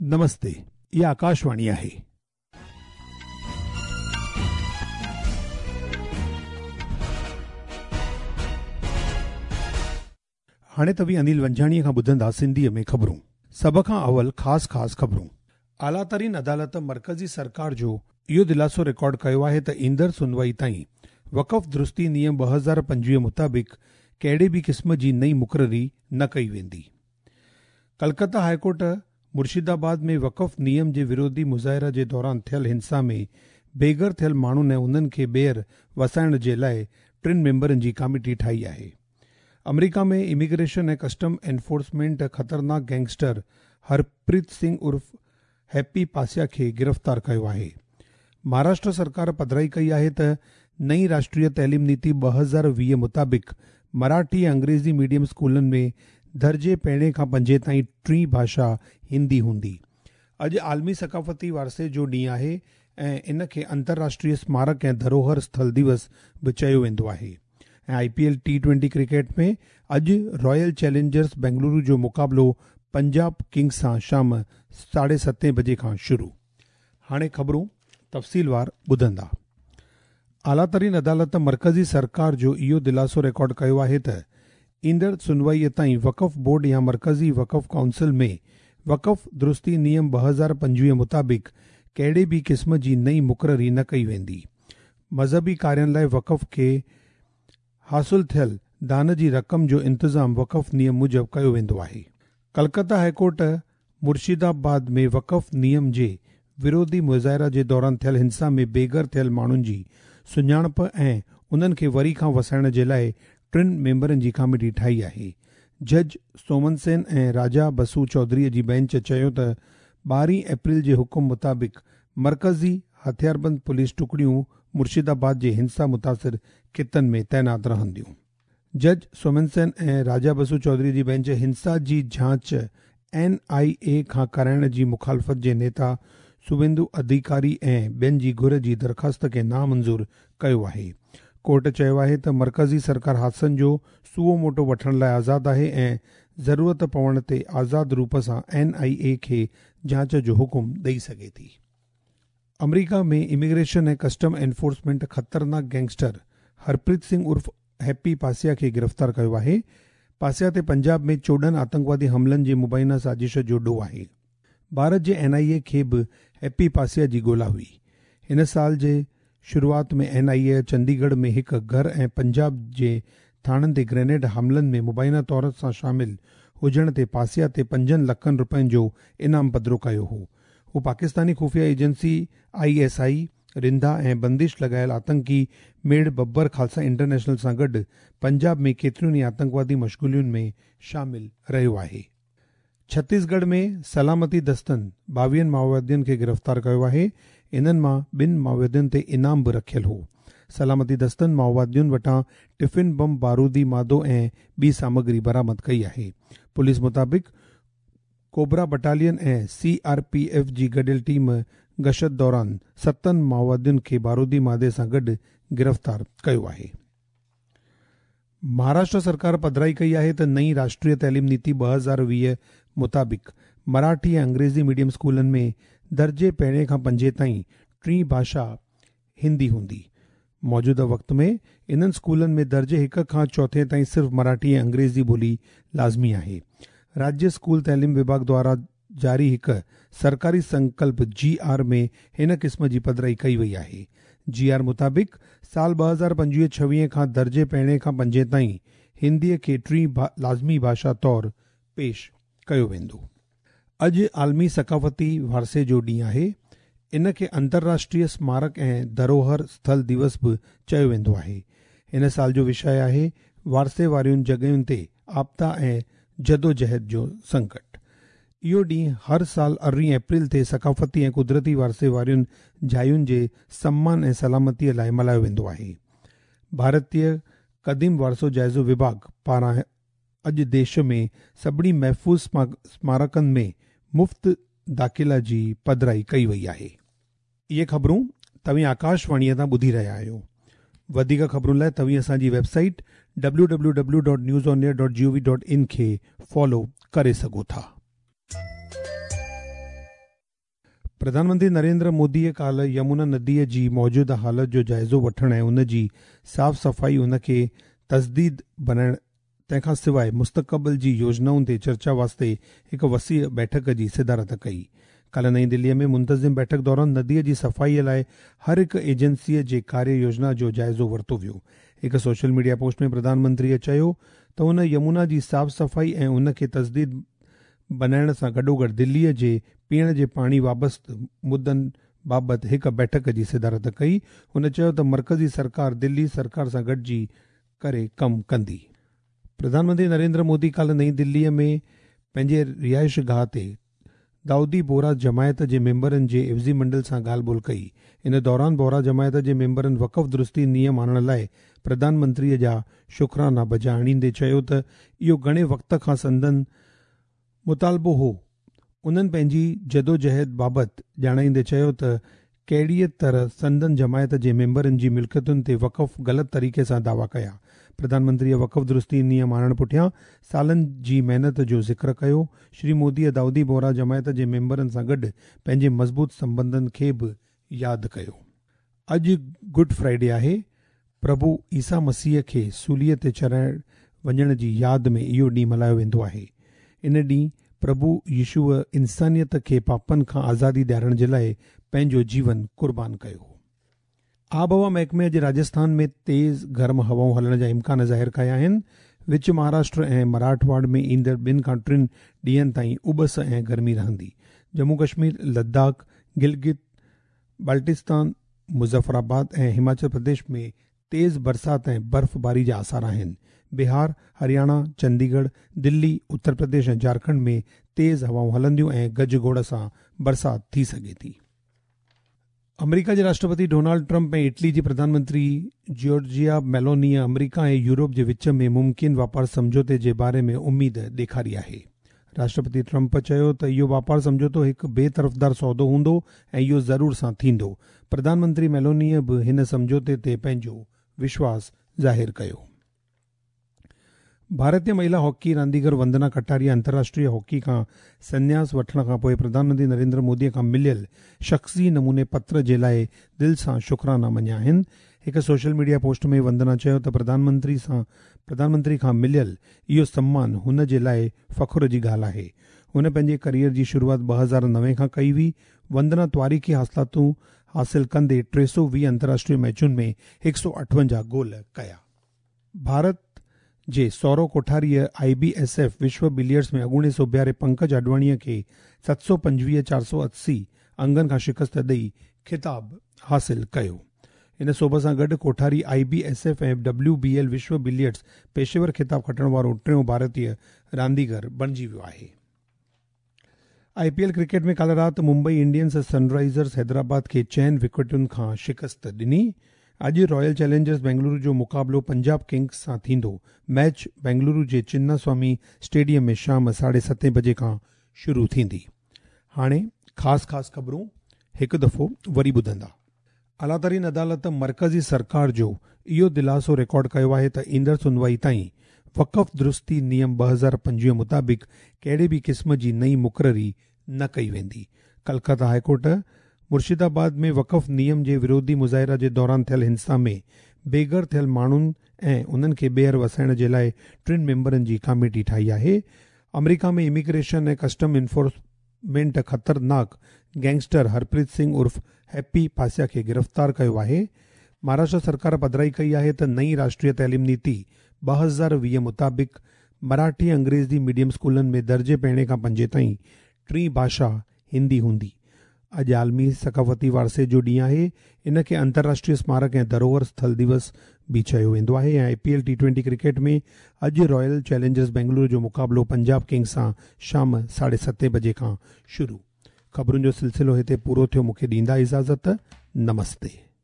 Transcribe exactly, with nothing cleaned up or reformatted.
नमस्ते, ये आकाशवाणी आहे। हाणे तवी अनिल वंजाणीअ खां ॿुधंदा सिंधीअ में ख़बरूं। सभ खां अवल ख़ासि ख़ासि ख़बरूं। आलातरीन अदालत मर्कज़ी सरकार जो इहो दिलासो रिकॉर्ड कयो आहे त ईंदड़ सुनवाई ताईं वक़फ़ दुरुस्ती नियम ॿ हज़ार पंजवीह मुताबिक़ कहिड़े बि क़िस्म जी नई मुक़ररी न कई वेंदी। कलकत्ता हाईकोर्ट मुर्शिदाबाद में वक़फ़ नियम जे विरोधी मुज़ाहिरा जे दौरान थियल हिंसा में बेघर थियल माण्हुनि ऐं उन्हनि खे ॿेहर वसाइण जे लाइ टिनि मेंबरनि जी कमेटी ठाही आहे। अमरीका में इमिग्रेशन ऐं कस्टम एनफोर्समेंट ख़तरनाक गैंगस्टर हरप्रीत सिंह उर्फ हैप्पी पासिया खे गिरफ़्तार कयो आहे। महाराष्ट्र सरकार पधिराई कई आहे त नई राष्ट्रीय तइलीम नीति ॿ हज़ार वीह मुताबिक़ मराठी ऐं अंग्रेज़ी मीडियम स्कूलनि में दर्जे पहिरें खां पंजे ताईं टीं भाषा हिंदी हूंदी। अॼु आलमी सकाफ़ती वारसे जो ॾींहुं आहे ऐं इन खे अंतर्राष्ट्रीय स्मारक ऐं धरोहर स्थल दिवस बि चयो वेंदो आहे। ऐं I P L T twenty cricket में अॼु रॉयल चैलेंजर्स बेंगलुरु जो मुक़ाबिलो पंजाब किंग्स सां शाम साढे सतें बजे खां शुरू। हाणे ख़बरूं तफ़सीलवार ॿुधंदा। आलातरीन अदालत मर्कज़ी सरकार जो इहो दिलासो रिकॉर्ड कयो आहे त ईंदड़ सुनवाईअ ताईं वक़फ़ बोर्ड या मर्कज़ी वक़फ़ काउंसिल में वक़फ़ दुरुस्ती नियम ॿ हज़ार पंजवीह मुताबिक़ कहिड़े बि क़िस्म जी नई मुक़ररी न कई वेंदी। मज़हबी कार्यनि लाइ वक़फ़ खे हासिल थियल दान जी रक़म जो इंतज़ाम वक़फ़ नियम मूजिबि कयो वेंदो आहे। कलकत्ता हाईकोर्ट मुर्शिदाबाद में वक़फ़ नियम जे विरोधी मुज़ाहिरा जे दौरान थियल हिंसा में बेघर थियल माण्हुनि जी सुञाणप ऐं उन्हनि खे वरी खां वसाइण जे लाइ टिनि मेंबरनि जी कमेटी ठाही आहे। जज सोमन सेन ऐं राजा बसु चौधरीअ जी बेंच चयो त ॿारहीं अप्रैल जे हुकुम मुताबिक़ मर्कज़ी हथियारबंद पुलिस टुकड़ियूं मुर्शिदाबाद जे हिंसा मुतासिर खितनि में तैनात रहंदियूं। जज सोमन सेन ऐं राजा बसु चौधरी जी बेंच हिंसा जी जांच एन आई ए खां कराइण जी मुखालफ़त जे नेता सुवेंदु अधिकारी ऐं ॿियनि जी घुर जी दरख़्वास्त खे नामंज़ूर कयो आहे। कोर्ट चयो आहे त मर्कज़ी सरकार हादसनि जो सुओ मोटो वठण लाइ आज़ादु आहे ऐं ज़रूरत पवण ते आज़ाद रूप सां एन आई ए खे जांच जो हुकुम ॾेई सघे थी। अमरीका में इमिग्रेशन ऐं कस्टम एनफोर्समेंट ख़तरनाक गैंगस्टर हरप्रीत सिंह उर्फ हैप्पी पासिया खे गिरफ़्तार कयो आहे। पासिया ते पंजाब में चोॾहनि आतंकवादी हमलनि जे मुबैना साज़िश जो ॾोह आहे। भारत जे एन आई ए खे बि हैप्पी पासिया जी ॻोल्हा हुई। हिन साल जे शुरूआति में एन आई ए चंडीगढ़ में हिकु घर ऐं पंजाब जे थाणनि ते ग्रेनेड हमलनि में मुबैना तौर सां शामिल हुजण ते पासिया ते पंजनि लखनि रुपयनि जो इनाम पधिरो कयो हो। हू पाकिस्तानी खुफ़िया agency I S I Rinda ऐं बंदिश लॻायल आतंकी मेड़ बब्बर खालसा इंटरनेशनल सां गॾु पंजाब में केतिरियुनि ई आतंकवादी मशगूलियुनि में शामिल रहियो आहे। छत्तीसगढ़ में सलामती दस्तनि ॿावीहनि माओवादियुनि खे गिरफ़्तार कयो आहे। इन्हनि मां ॿिनि माओवादियुनि ते इनाम बि रखियल हो। सलामती दस्तनि माओवादियुनि वटां टिफिन बम बारूदी मादो ऐं ॿी सामग्री बरामद कई आहे। पुलिस मुताबिक़ कोबरा बटालियन ऐं सी आर पी एफ जी गॾियल टीम गश्त दौरान सतनि माओवादियुनि खे बारूदी मादे सां गॾु गिरफ़्तार कयो आहे। महाराष्ट्र सरकार पधिराई कई आहे त नई राष्ट्रीय तइलीम नीति ॿ हज़ार वीह मुताबिक़ मराठी ऐं अंग्रेज़ी मीडियम स्कूलनि में दर्जे पहिरें खां पंजे ताईं टीं भाषा हिंदी हूंदी। मौजूदा वक़्त में इन्हनि स्कूलनि में दर्जे हिक खां चौथे ताईं सिर्फ़ मराठी ऐं अंग्रेज़ी ॿोली लाज़मी आहे। राज्य स्कूल तइलीम विभाग द्वारा जारी हिकु सरकारी संकल्प जी आर में हिन क़िस्म जी पधिराई कई वई आहे। जी आर मुताबिक़ साल ॿ हज़ार पंजवीह छवीह खां दर्जे पहिरें खां पंजे ताईं हिंदीअ खे टीं भा लाज़मी भाषा तौरु पेश कयो वेंदो। अॼु आलमी सकाफ़ती वारसे जो ॾींहुं आहे। इन खे अंतर्राष्ट्रीय स्मारक ऐं धरोहर स्थल दिवस बि चयो वेंदो आहे। हिन साल जो विषय आहे वारसे वारियुनि जॻहियुनि ते आपदा ऐं जदोजहद जो संकट। इहो ॾींहुं हर साल अरिड़हीं अप्रैल ते सकाफ़ती ऐं कुदरती वारसे वारियुनि जायुनि जे सम्मान ऐं सलामतीअ लाइ मल्हायो वेंदो आहे। भारतीय क़दीम वारसो जाइज़ो विभाग पारां अॼु देश में सभिनी महफ़ूज़ स्मारकनि में मुफ़्त दाख़िला जी पधिराई कई वई आहे। इहे ख़बरूं तव्हीं आकाशवाणीअ तां ॿुधी रहिया आहियो। वधीक ख़बरुनि लाइ तव्हीं असांजी website W W W dot news on air dot G O V dot in खे फॉलो करे सघो था। प्रधानमंत्री नरेंद्र मोदीअ काल्ह यमुना नदीअ जी मौजूदा हालत जो जाइज़ो वठण ऐं उन जी साफ़ सफ़ाई उन खे तस्दीद बनाइण तंहिंखां सवाइ मुस्तक़बिल जी योजनाउनि ते चर्चा वास्ते हिकु वसी बैठक जी सिदारत कई। काल्ह नईं दिल्लीअ में मुंतज़िम बैठक दौरान नदीअ जी सफ़ाईअ लाइ हर हिकु एजेंसीअ जे कार्य योजना जो जाइज़ो वरितो वियो। हिकु सोशल मीडिया पोस्ट में प्रधानमंत्रीअ चयो त हुन यमुना जी साफ़ सफ़ाई ऐं उन खे तस्दीद बनाइण सां गॾोगॾु दिल्लीअ जे पीअण जे पाणी वाबस्तु मुद्दनि बाबति हिकु बैठक जी सिदारत कई। हुन चयो त मर्कज़ी सरकार दिल्ली सरकार सां गॾिजी करे कमु कंदी। प्रधानमंत्री नरेंद्र मोदी काल्ह नईं दिल्लीअ में पंहिंजे रिहाइश गाह ते दाऊदी बोहरा जमायत जे मेंबरनि जे इफ़्ज़ी मंडल सां ॻाल्हि ॿोल कई। इन दौरान बोहरा जमायत जे मेंबरनि वक़फ़ दुरुस्ती नियम आणण लाइ प्रधानमंत्रीअ जा शुक्राना बजा आणींदे चयो त इहो घणे वक़्त खां संदन मुतालबो हो। उन्हनि पंहिंजी जदोजहद बाबति ॼाणाईंदे चयो त कहिड़ीअ तरह संदन जमायत जे मेंबरनि जी मिल्कियतुनि ते वक़फ़ ग़लति तरीक़े सां दावा कया। प्रधानमंत्रीअ वक़फ़ दुरुस्ती नियम आणण पुठियां सालनि जी महिनत जो ज़िक्र कयो। श्री मोदीअ दाऊदी बोहरा जमायत जे मेंबरनि सां गॾु पंहिंजे मज़बूत संबंधनि खे बि यादि कयो। अॼु गुड फ्राइडे आहे। प्रभु ईसा मसीह खे सूलीअ ते चढ़ाइण वञण जी यादि में इहो ॾींहुं मल्हायो वेंदो आहे। इन ॾींहुं प्रभु यीशुअ इंसानियत खे पापनि खां आज़ादी ॾियारण जे लाइ पंहिंजो जीवन कुर्बान कयो। आबहवा महकमे अॼु राजस्थान में तेज़ गर्म हवाऊं हलण जा इम्कान ज़ाहिर कया आहिनि। विच महाराष्ट्र ऐं मराठवाड़ में ईंदड़ ॿिनि खां टिनि ॾींहंनि ताईं उबस ऐं गर्मी रहंदी। जम्मू कश्मीर, लद्दाख, गिलगित बाल्टिस्तान, मुज़फ़राबाद ऐं हिमाचल प्रदेश में तेज़ बरसात ऐं बर्फ़बारी जा आसार आहिनि। बिहार, हरियाणा, चंडीगढ़, दिल्ली, उत्तर प्रदेश ऐं झारखंड में तेज़ हवाऊं हलंदियूं ऐं गजगोड़ सां बरसात थी सघे थी। अमेरिका जे राष्ट्रपति डोनाल्ड ट्रंप ऐं इटली जी प्रधानमंत्री जॉर्जिया मेलोनीअ अमेरिका ऐं यूरोप जे विच में मुमकिन वापार समझौते जे बारे में उमीद ॾेखारी आहे। राष्ट्रपति ट्रंप चयो त इहो वापार समझौतो हिकु बेतरफ़दार सौदो हूंदो ऐं इहो ज़रूर सां थींदो। प्रधानमंत्री मेलोनीअ बि हिन समझौते ते पंहिंजो विश्वास ज़ाहिर कयो। भारतीय महिला हॉकी रांदीगर वंदना कटारिया अंतर्राष्ट्रीय हॉकी खां संन्यास वठण खां पोइ प्रधानमंत्री नरेंद्र मोदीअ खां मिलियल शख़्सी नमूने पत्र जे लाइ दिलि सां शुक्राना मञिया आहिनि। हिकु सोशल मीडिया पोस्ट में वंदना चयो त प्रधानमंत्री सां प्रधानमंत्री खां मिलियल इहो सम्मान हुन जे लाइ फ़ख़ुर जी ॻाल्हि आहे। हुन पंहिंजे करियर जी शुरूआति ॿ हज़ार नवे खां कई हुई। वंदना तवारीख़ी हासिलातूं हासिल कंदे टे सौ वीह अंतर्राष्ट्रीय मैचुनि में हिकु सौ अठवंजाह गोल कया। भारत जे सौरव कोठारीअ आई बी एस एफ विश्व बिलियर्ड्स में अॻूणे सोभियारे पंकज अडवाणीअ खे सत सौ पंजवीह चार सौ असी अंगनि खां शिकस्त ॾेई ख़िताब हासिल कयो। इन सोभ सां गॾु Kothari I B S F ऐं डब्ल्यू बी एल विश्व बिलियर्ड्स पेशेवर ख़िताब खटण वारो टियों भारतीय रांदीगर बणिजी वियो आहे। आई पी एल क्रिकेट में काल्ह राति मुंबई इंडियंस सनराइज़र्स हैदराबाद खे चइनि विकेटुनि खां शिकस्त ॾिनी। अॼु रॉयल चैलेंजर्स बेंगलुरु जो मुक़ाबिलो पंजाब किंग्स सां थींदो। मैच बेंगलुरु जे चिन्ना स्वामी स्टेडियम में शाम साढे सतें बजे खां शुरू थींदी। हाणे ख़ासि ख़ासि ख़बरूं हिकु दफ़ो वरी ॿुधंदा। अलातरीन अदालत मर्कज़ी सरकार जो इहो दिलासो रिकॉर्ड कयो आहे त ईंदड़ सुनवाई ताईं वक़फ़ दुरुस्ती नियम ॿ हज़ार पंजवीह मुताबिक़ कहिड़े बि क़िस्म जी नई मुक़ररी न कई वेंदी। कलकत्ता हाईकोर्ट मुर्शिदाबाद में वक़फ़ नियम जे विरोधी मुज़ाहिरा जे दौरान थियल हिंसा में बेघर थियल माण्हुनि ऐं उन्हनि खे ॿेहर वसाइण जे लाइ टिनि मेंबरनि जी कमेटी ठाही आहे। अमेरिका में इमिग्रेशन ऐं कस्टम इन्फोर्समेंट ख़तरनाक गैंगस्टर हरप्रीत सिंह उर्फ़ हैप्पी पासिया खे गिरफ़्तार कयो आहे। महाराष्ट्र सरकार पधिराई कई आहे त नई राष्ट्रीय तइलीम नीति ॿ हज़ार वीह मुताबिक़ मराठी अंग्रेज़ी मीडियम स्कूलनि में दर्जे पहिरें खां पंजे ताईं टी भाषा हिंदी हूंदी। अॼु आलमी सक़ाफ़ती वारसे जो ॾींहुं आहे। इन खे अंतर्राष्ट्रीय स्मारक ऐं धरोहर स्थल दिवस बि चयो वेंदो आहे। ऐं I P L T twenty cricket में अॼु रॉयल चैलेंजर्स बेंगलुरु जो मुक़ाबिलो पंजाब किंग्स सां शाम साढे सतें बजे खां शुरू। ख़बरुनि जो सिलसिलो हिते पूरो थियो। मूंखे ॾींदा इजाज़त। नमस्ते।